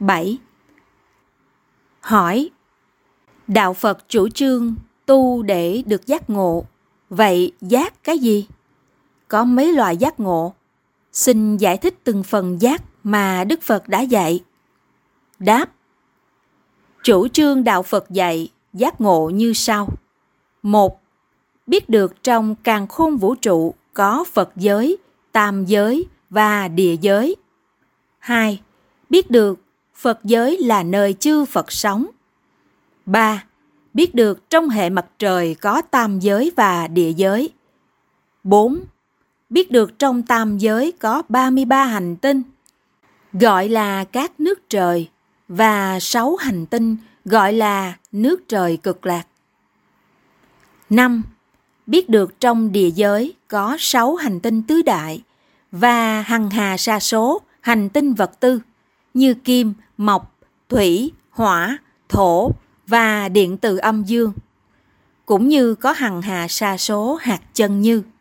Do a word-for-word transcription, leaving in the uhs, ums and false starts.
bảy. Hỏi: Đạo Phật chủ trương tu để được giác ngộ, vậy giác cái gì? Có mấy loại giác ngộ? Xin giải thích từng phần giác mà Đức Phật đã dạy. Đáp: Chủ trương Đạo Phật dạy giác ngộ như sau. Một. Biết được trong càn khôn vũ trụ có Phật giới, tam giới và địa giới. Hai. Biết được Phật giới là nơi chư Phật sống. Ba. Biết được trong hệ mặt trời có tam giới và địa giới. Bốn. Biết được trong tam giới có ba mươi ba hành tinh, gọi là các nước trời, và sáu hành tinh gọi là nước trời cực lạc. Năm. Biết được trong địa giới có sáu hành tinh tứ đại và hằng hà sa số hành tinh vật tư như kim, mộc, thủy, hỏa, thổ và điện từ âm dương, cũng như có hằng hà sa số hạt chân như.